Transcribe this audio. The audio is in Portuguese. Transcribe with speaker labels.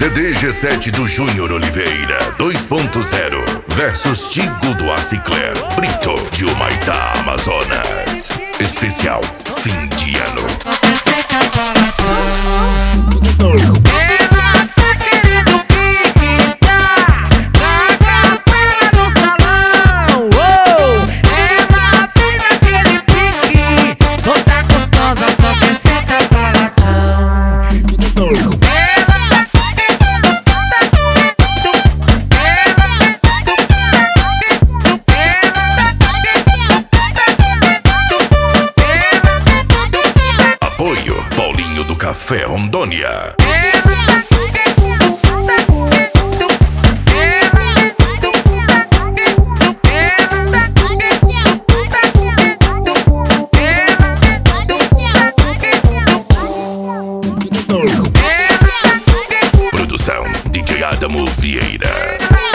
Speaker 1: CD G7 do Júnior Oliveira 2.0 versus Tigo do Acicler Brito de Humaitá, Amazonas. Especial fim de ano. Apoio Paulinho do Café Rondônia. Produção DJ Adamo Vieira.